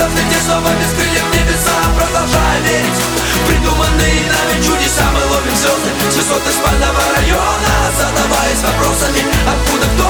Кажется, взлететь снова без крыльев в небеса. Продолжая верить в придуманные нами чудеса, мы ловим звезды с высоты спального района, задаваясь вопросами, откуда, кто